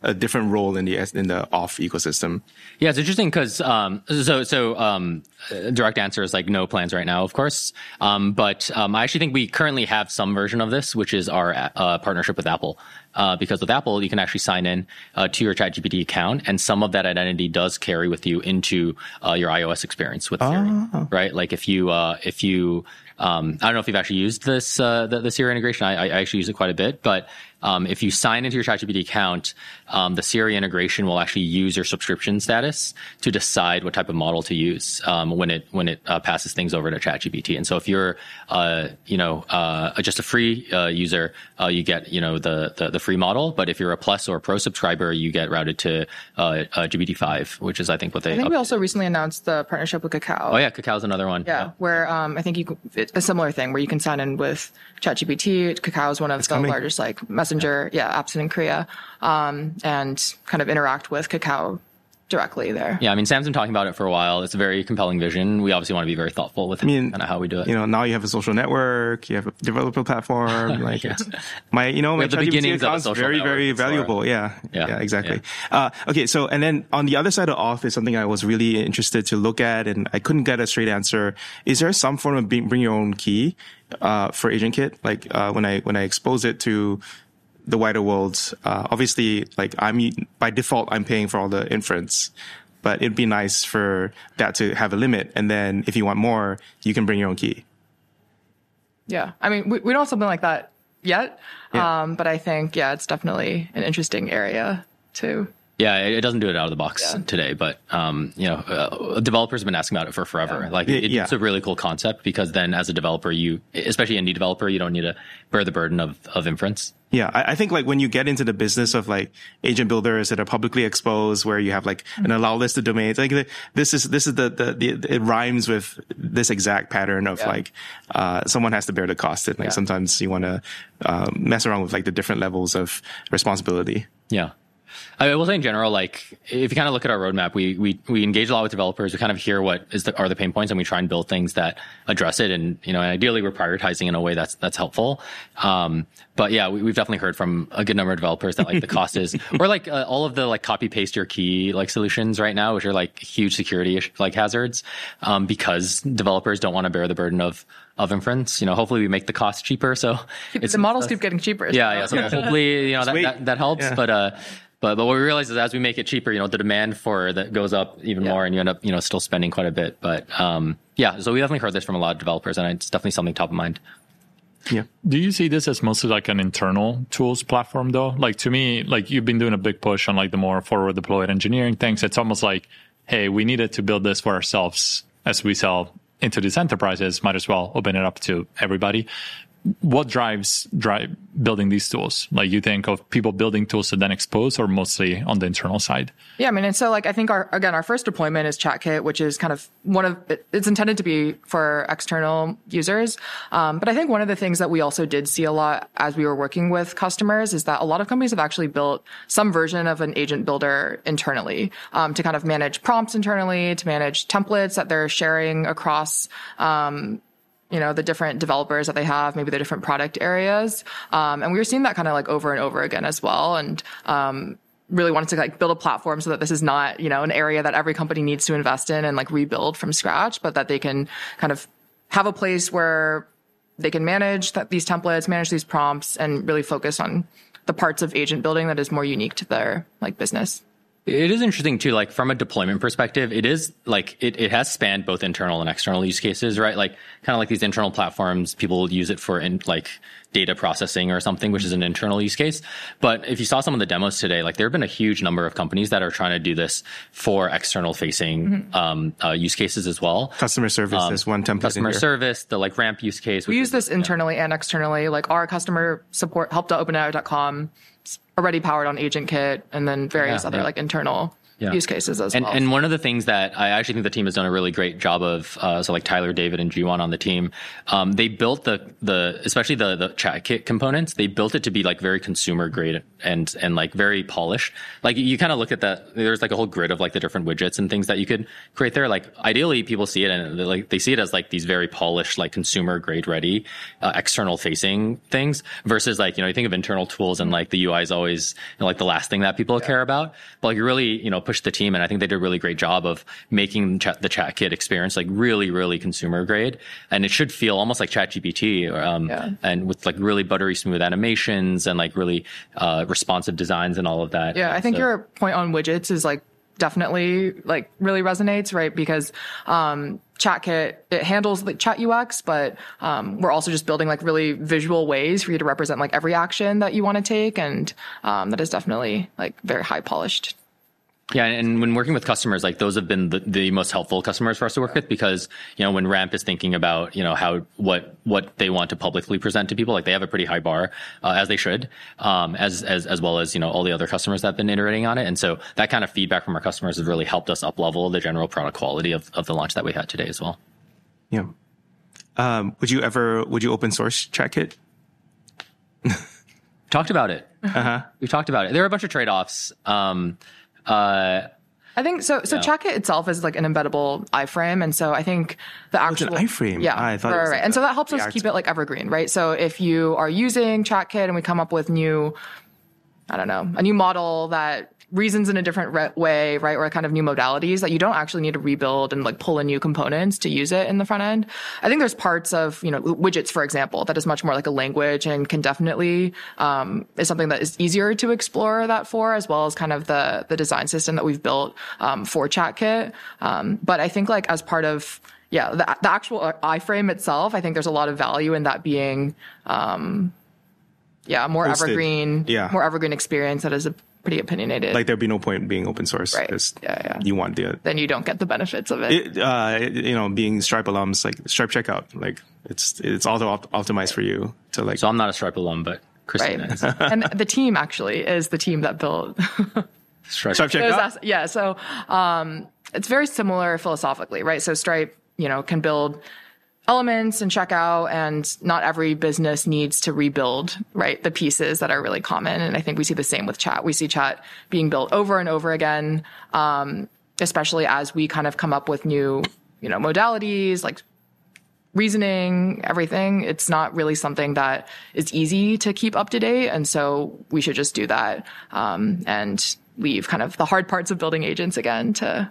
a different role in the in the Auth ecosystem?
Yeah, it's interesting because um, so so um, direct answer is like no plans right now, of course. Um, but um, I actually think we currently have some version of this, which is our uh, partnership with Apple. Uh, because with Apple, you can actually sign in uh, to your ChatGPT account, and some of that identity does carry with you into uh, your iOS experience with Siri,
oh.
right? Like if you uh, if you um, I don't know if you've actually used this uh, the, the Siri integration. I, I actually use it quite a bit, but um, if you sign into your ChatGPT account, um, the Siri integration will actually use your subscription status to decide what type of model to use um, when it when it uh, passes things over to ChatGPT. And so if you're uh, you know uh, just a free uh, user, uh, you get you know the, the the free model. But if you're a Plus or Pro subscriber, you get routed to uh, uh, G P T five, which is I think what they.
I think
updated.
we also recently announced the partnership with Kakao.
Oh yeah, Kakao's another one.
Yeah, where um, I think you it's a similar thing where you can sign in with ChatGPT. Kakao is one of
it's
the
coming.
largest like messenger yeah apps in Korea, um, and kind of interact with Kakao directly there.
Yeah, I mean, Sam's been talking about it for a while. It's a very compelling vision. We obviously want to be very thoughtful with
I mean,
kind of how we do it.
You know, now you have a social network, you have a developer platform. Like,
Yeah.
it's, my, you know, my
have the
ChatGPT
beginnings of a
account's
social
very, very
network before.
valuable. Yeah, yeah,
Yeah.
exactly. Uh, okay, so and then on the other side of Auth is something I was really interested to look at, and I couldn't get a straight answer. Is there some form of bring, bring your own key uh, for AgentKit? Like uh, when I when I expose it to the wider world, uh, obviously, like I'm by default, I'm paying for all the inference. But it'd be nice for that to have a limit. And then if you want more, you can bring your own key.
Yeah, I mean, we, we don't have something like that yet,
Yeah.
um, but I think yeah, it's definitely an interesting area too.
Yeah, it it doesn't do it out of the box
Yeah.
today, but um, you know, uh, developers have been asking about it for forever.
Yeah.
Like,
Yeah,
it,
yeah.
it's a really cool concept because then, as a developer, you, especially indie developer, you don't need to bear the burden of of inference.
Yeah, I, I think like when you get into the business of like agent builders that are publicly exposed, where you have like an allow list of domains, like the, this is this is the, the the it rhymes with this exact pattern of
Yeah.
like uh someone has to bear the cost. And like
Yeah.
sometimes you want to um, mess around with like the different levels of responsibility.
Yeah. I will say in general, like if you kind of look at our roadmap, we we we engage a lot with developers. We kind of hear what is the, are the pain points, and we try and build things that address it. And you know, ideally, we're prioritizing in a way that's that's helpful. Um, but yeah, we, we've definitely heard from a good number of developers that like the cost is, or like uh, all of the like copy paste your key like solutions right now, which are like huge security like hazards, um, because developers don't want to bear the burden of of inference. You know, hopefully we make the cost cheaper, so it's
the models keep getting cheaper.
yeah, yeah. So hopefully, you know, that,
wait.
that, that helps.
Yeah.
But, uh, but, but what we realize is as we make it cheaper, you know, the demand for that goes up even
Yeah.
more and you end up, you know, still spending quite a bit. But, um, yeah, so we definitely heard this from a lot of developers and it's definitely something top of mind.
Yeah.
Do you see this as mostly like an internal tools platform though? Like to me, like you've been doing a big push on like the more forward deployed engineering things. It's almost like, hey, we needed to build this for ourselves as we sell into these enterprises, might as well open it up to everybody. What drives drive building these tools? Like you think of people building tools to then expose, or mostly on the internal side?
Yeah, I mean, and so like I think our again our first deployment is ChatKit, which is kind of one of it, it's intended to be for external users. Um, but I think one of the things that we also did see a lot as we were working with customers is that a lot of companies have actually built some version of an agent builder internally um, to kind of manage prompts internally, to manage templates that they're sharing across. Um, you know, the different developers that they have, maybe the different product areas. Um, and we were seeing that kind of like over and over again as well. And, um, really wanted to like build a platform so that this is not, you know, an area that every company needs to invest in and like rebuild from scratch, but that they can kind of have a place where they can manage that, these templates, manage these prompts, and really focus on the parts of agent building that is more unique to their like business.
It is interesting too, like from a deployment perspective, it is like it, it has spanned both internal and external use cases, right? Like kind of like these internal platforms, people use it for in like data processing or something, which is an internal use case. But if you saw some of the demos today, like there have been a huge number of companies that are trying to do this for external facing mm-hmm. um, uh, use cases as well.
Customer service um, is one template.
Customer
in here.
service, the like ramp use case.
We use this internally yeah. and externally. Like our customer support help dot open A I dot com already powered on AgentKit, and then various
yeah,
other
yeah.
like internal
Yeah.
use cases as
And,
well.
and one of the things that I actually think the team has done a really great job of, uh, so like Tyler, David, and Jiwon on the team, um, they built the, the, especially the, the chat kit components, they built it to be like very consumer grade and, and like very polished. Like you kind of look at that, there's like a whole grid of like the different widgets and things that you could create there. Like ideally people see it and they like, they see it as like these very polished, like consumer grade ready, uh, external facing things versus like, you know, you think of internal tools and like the U I is always you know, like the last thing that people yeah. care about. But like you really, you know, push the team. And I think they did a really great job of making chat, the chat kit experience like really, really consumer grade. And it should feel almost like ChatGPT, um, yeah. and with like really buttery smooth animations and like really, uh, responsive designs and all of that.
Yeah.
And
I think
so,
your point on widgets is like definitely like really resonates, right? Because, um, ChatKit, it handles the chat U X, but um, we're also just building like really visual ways for you to represent like every action that you want to take. And um, that is definitely like very high polished.
Yeah, and when working with customers, like those have been the, the most helpful customers for us to work with because, you know, when Ramp is thinking about, you know, how, what, what they want to publicly present to people, like they have a pretty high bar, uh, as they should, um, as, as, as well as, you know, all the other customers that have been iterating on it. And so that kind of feedback from our customers has really helped us up level the general product quality of, of the launch that we had today as well.
Yeah. Um, would you ever, would you open source ChatKit?
Talked about it.
Uh-huh.
We've talked about it. There are a bunch of trade-offs. Um, Uh,
I think so. So yeah. ChatKit itself is like an embeddable iframe, and so I think the actual
oh, it's an iframe.
Yeah,
I thought
right,
it was
right.
like
and
a,
so that helps us
arts-
keep it like evergreen, right? So if you are using ChatKit and we come up with new, I don't know, a new model that reasons in a different re- way, right, or kind of new modalities that you don't actually need to rebuild and like pull in new components to use it in the front end. I think there's parts of, you know, widgets, for example, that is much more like a language and can definitely, um, is something that is easier to explore that for, as well as kind of the, the design system that we've built, um, for ChatKit. Um, but I think like as part of, yeah, the, the actual iframe itself, I think there's a lot of value in that being, um, yeah, more
Hosted.
evergreen,
yeah.
more evergreen experience that is a pretty opinionated.
Like there'd be no point being open source.
Right.
Yeah,
yeah.
You want the
then you don't get the benefits of it.
it uh, you know, being Stripe alums, like Stripe Checkout, like it's it's auto op- optimized for you to like.
So I'm not a Stripe alum, but Christina
right.
is.
And the team actually is the team that built
Stripe.
Stripe Checkout.
Yeah. So um, it's very similar philosophically, right? So Stripe, you know, can build elements and checkout, and not every business needs to rebuild, right, the pieces that are really common. And I think we see the same with chat. We see chat being built over and over again, um, especially as we kind of come up with new, you know, modalities like reasoning, everything. It's not really something that is easy to keep up to date. And so we should just do that, um, and leave kind of the hard parts of building agents again to,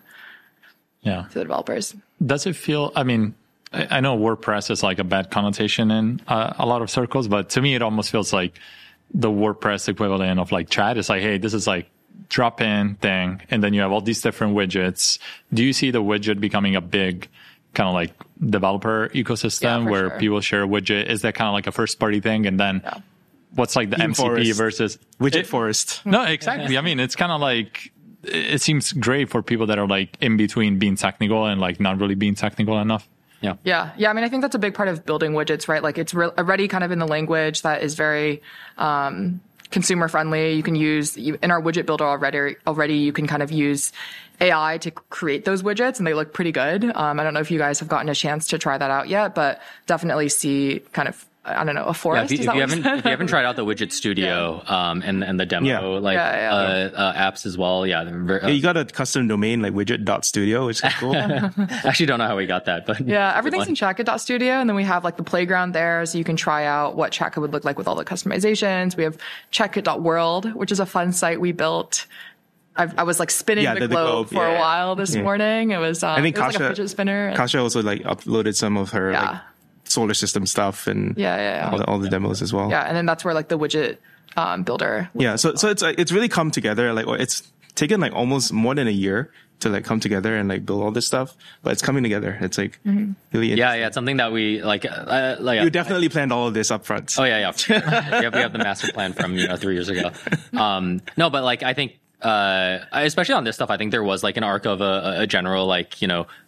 yeah.
to the developers.
Does it feel, I mean, I know WordPress is like a bad connotation in uh, a lot of circles, but to me, it almost feels like the WordPress equivalent of like chat. It's like, hey, this is like drop in thing. And then you have all these different widgets. Do you see the widget becoming a big kind of like developer ecosystem
yeah,
where
sure.
people share a widget? Is that kind of like a first party thing? And then yeah. what's like the
Theme
M C P
forest.
versus
widget
it,
forest?
No, exactly. I mean, it's kind of like, it seems great for people that are like in between being technical and like not really being technical enough.
Yeah.
Yeah. Yeah. I mean, I think that's a big part of building widgets, right? Like it's re- already kind of in the language that is very, um, consumer friendly. You can use you, in our widget builder already, already you can kind of use A I to create those widgets, and they look pretty good. Um, I don't know if you guys have gotten a chance to try that out yet, but definitely see kind of, I don't know, a forest.
Yeah, if, you, if, you haven't, if you haven't tried out the Widget Studio yeah. um, and and the demo
yeah.
like
yeah, yeah.
Uh, uh, apps as well, yeah, very, uh,
yeah, you got a custom domain like widget.studio, which is cool.
I actually don't know how we got that, but
yeah, everything's in ChatKit.studio, and then we have like the playground there, so you can try out what ChatKit would look like with all the customizations. We have ChatKit.world, which is a fun site we built. I've, I was like spinning
yeah,
the,
the
globe,
globe
for
yeah.
a while this
yeah.
morning. It was, um,
I think
it was
Kasha,
like a fidget spinner. And,
Kasha also like uploaded some of her
yeah.
like solar system stuff and
yeah, yeah, yeah.
all the all the demos as well.
Yeah, and then that's where like the widget um, builder.
Yeah, so so it's like it's really come together. Like it's taken like almost more than a year to like come together and like build all this stuff, but it's coming together. It's like mm-hmm. really
yeah, yeah. It's something that we like. Uh, like
you definitely planned all of this up front.
Oh yeah, yeah. yeah, we have the master plan from you know three years ago. Um, no, but like I think. Uh, especially on this stuff, I think there was like an arc of a, a general, like, you know,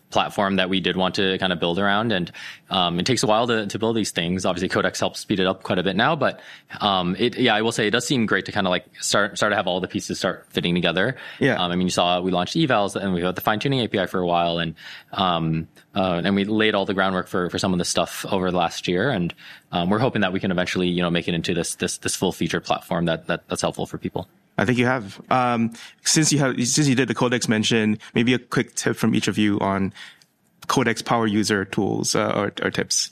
platform that we did want to kind of build around. And um, it takes a while to, to build these things. Obviously, Codex helps speed it up quite a bit now. But um, it, yeah, I will say it does seem great to kind of like start start to have all the pieces start fitting together.
Yeah.
Um, I mean, you saw we launched evals and we had the fine tuning A P I for a while, and um, uh, and we laid all the groundwork for for some of this stuff over the last year. And um, we're hoping that we can eventually, you know, make it into this this this full featured platform that, that that's helpful for people.
I think you have. Um, since you have, since you did the Codex mention, maybe a quick tip from each of you on Codex power user tools uh, or, or tips.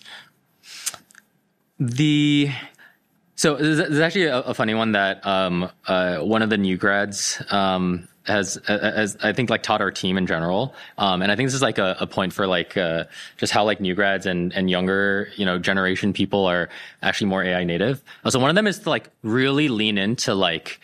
The so there's actually a, a funny one that um, uh, one of the new grads um, has, has I think like taught our team in general, um, and I think this is like a, a point for like uh, just how like new grads and and younger you know generation people are actually more A I native. So one of them is to like really lean into like.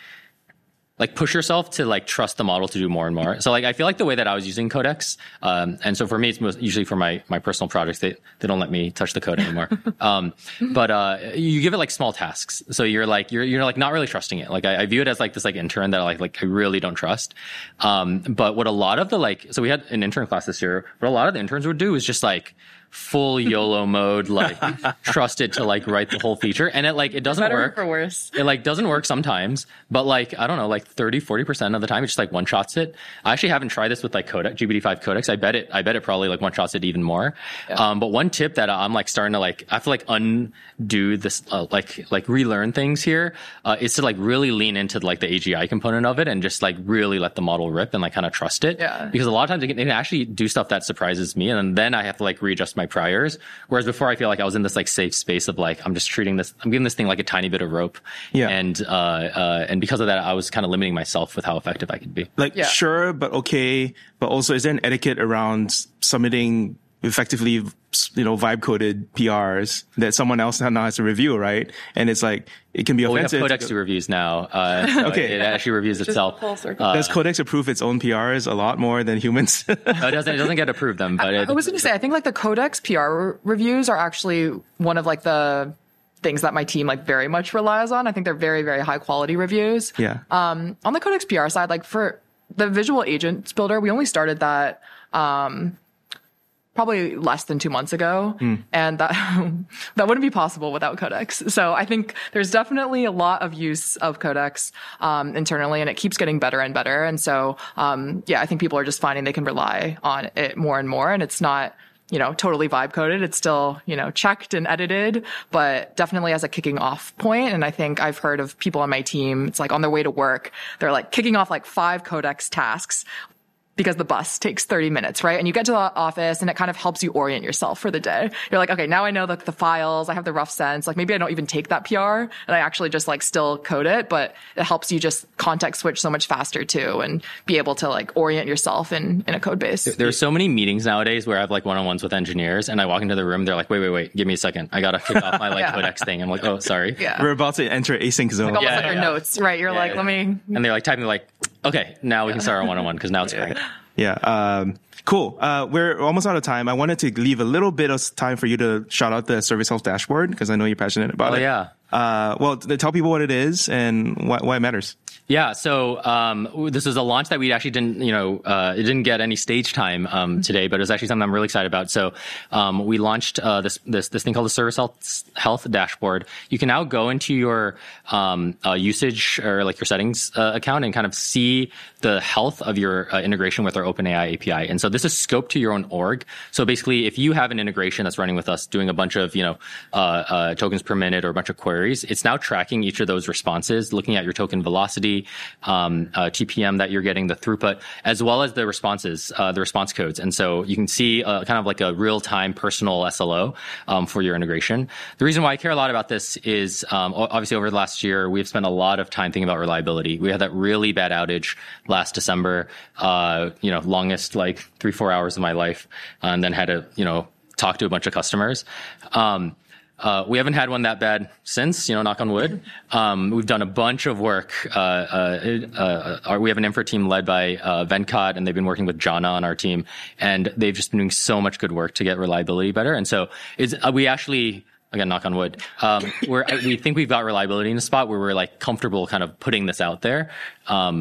Like push yourself to like trust the model to do more and more. So like I feel like the way that I was using Codex, um, and so for me it's most, usually for my my personal projects they they don't let me touch the code anymore. um, but uh, you give it like small tasks, so you're like you're you're like not really trusting it. Like I, I view it as like this like intern that I like like I really don't trust. Um, but what a lot of the like so we had an intern class this year. What a lot of the interns would do is just like full YOLO mode, like trust it to like write the whole feature. And it like, it doesn't
Better
work.
or worse.
It like doesn't work sometimes, but like, I don't know, like thirty, forty percent of the time, it just like one shots it. I actually haven't tried this with like Codex, G P T five Codex. I bet it, I bet it probably like one shots it even more. Yeah. Um, but one tip that I'm like starting to like, I have to like undo this, uh, like, like relearn things here, uh, is to like really lean into like the A G I component of it and just like really let the model rip and like kind of trust it.
Yeah.
Because a lot of times it can, it can actually do stuff that surprises me. And then I have to like readjust my priors. Whereas before I feel like I was in this like safe space of like, I'm just treating this, I'm giving this thing like a tiny bit of rope.
Yeah.
And, uh, uh, and because of that, I was kind of limiting myself with how effective I could be.
Like,
Yeah.
sure, but okay. But also, is there an etiquette around submitting effectively, you know, vibe coded P Rs that someone else now has to review, right? And it's like, it can be
Well, we
offensive.
have Codex to reviews now. Uh, so
Okay.
It actually reviews itself.
full circle.
Uh,
Does Codex approve its own P Rs a lot more than humans?
no, it doesn't, it doesn't get approved them, but it,
I was going to say, I think like the Codex P R reviews are actually one of like the things that my team like very much relies on. I think they're very, very high quality reviews.
Yeah.
Um, on the Codex P R side, like for the visual agents builder, we only started that, um, probably less than two months ago. Mm. And that, that wouldn't be possible without Codex. So I think there's definitely a lot of use of Codex, um, internally, and it keeps getting better and better. And so, um, yeah, I think people are just finding they can rely on it more and more. And it's not, you know, totally vibe coded. It's still, you know, checked and edited, but definitely as a kicking off point. And I think I've heard of people on my team, it's like on their way to work, they're like kicking off like five Codex tasks because the bus takes thirty minutes, right? And you get to the office and it kind of helps you orient yourself for the day. You're like, okay, now I know the, the files, I have the rough sense. Like maybe I don't even take that P R and I actually just like still code it, but it helps you just context switch so much faster too and be able to like orient yourself in, in a code base.
There are so many meetings nowadays where I have like one-on-ones with engineers and I walk into the room, they're like, wait, wait, wait, give me a second. I got to kick off my like
Yeah.
Codex thing. I'm like, oh, sorry.
Yeah.
We're about to enter async zone.
Like almost
Yeah,
like your
yeah.
notes, right? You're
Yeah,
like,
yeah.
let me.
And they're like typing like, okay, now we can start our one-on-one because now it's great.
Yeah. Um, cool. Uh, we're almost out of time. I wanted to leave a little bit of time for you to shout out the Service Health Dashboard because I know you're passionate about
Oh,
it.
yeah.
Uh, well, th- tell people what it is and why, why it matters.
Yeah, so um, this is a launch that we actually didn't, you know, uh, it didn't get any stage time um, today, but it was actually something I'm really excited about. So um, we launched uh, this this this thing called the Service Health, Health Dashboard. You can now go into your um, uh, usage or like your settings uh, account and kind of see the health of your uh, integration with our OpenAI A P I. And so this is scoped to your own org. So basically, if you have an integration that's running with us, doing a bunch of, you know, uh, uh, tokens per minute or a bunch of queries, it's now tracking each of those responses, looking at your token velocity, um, uh, T P M that you're getting, the throughput, as well as the responses, uh, the response codes. And so you can see uh, kind of like a real-time personal S L O um, for your integration. The reason why I care a lot about this is um, obviously over the last year, we've spent a lot of time thinking about reliability. We had that really bad outage last December, uh, you know, longest like three, four hours of my life, and then had to, you know, talk to a bunch of customers. Um, Uh, we haven't had one that bad since, you know, knock on wood. Um, we've done a bunch of work. Uh, uh, uh, our, we have an infra team led by uh, Venkat, and they've been working with Jana on our team, and they've just been doing so much good work to get reliability better. And so it's, uh, we actually, again, knock on wood, um, we're, we think we've got reliability in a spot where we're like comfortable kind of putting this out there. Um,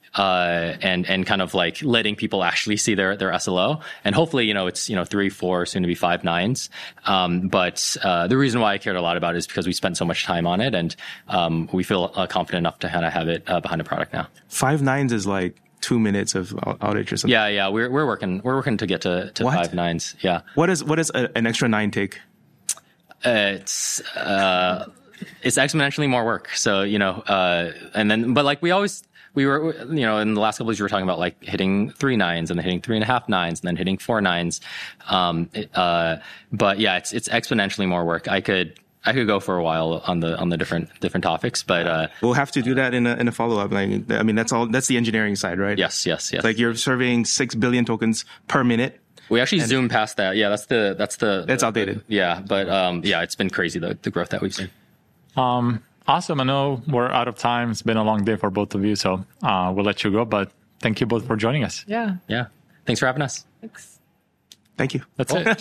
uh, and and kind of like letting people actually see their their S L O. And hopefully, you know, it's you know three, four, soon to be five nines. Um, but uh, the reason why I cared a lot about it is because we spent so much time on it, and um, we feel uh, confident enough to kind of have it uh, behind the product now.
Five nines is like two minutes of outage or something.
Yeah, yeah, we're we're working we're working to get to, to five nines. Yeah.
What is what does a, an extra nine take?
Uh, it's uh, it's exponentially more work. So you know, uh, and then but like we always. We were, you know, in the last couple of years, we were talking about like hitting three nines and then hitting three and a half nines and then hitting four nines. Um, uh, but yeah, it's, it's exponentially more work. I could, I could go for a while on the, on the different, different topics, but, uh,
we'll have to do that in a, in a follow up. Like, I mean, that's all, that's the engineering side, right?
Yes, yes, yes.
Like you're serving six billion tokens per minute.
We actually zoom past that. Yeah, that's the, that's the,
that's
the,
outdated.
The, yeah. But, um, yeah, it's been crazy, the, the growth that we've seen.
Um, Awesome. I know we're out of time. It's been a long day for both of you, so uh, we'll let you go. But thank you both for joining us.
Yeah.
Yeah. Thanks for having us.
Thanks.
Thank you.
That's it.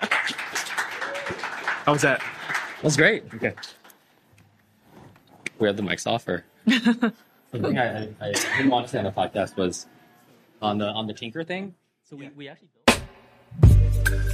How was that?
That was great. Okay. We have the mics off, or the thing I, I, I didn't want to say on the podcast was on the on the Tinker thing. So we, we actually built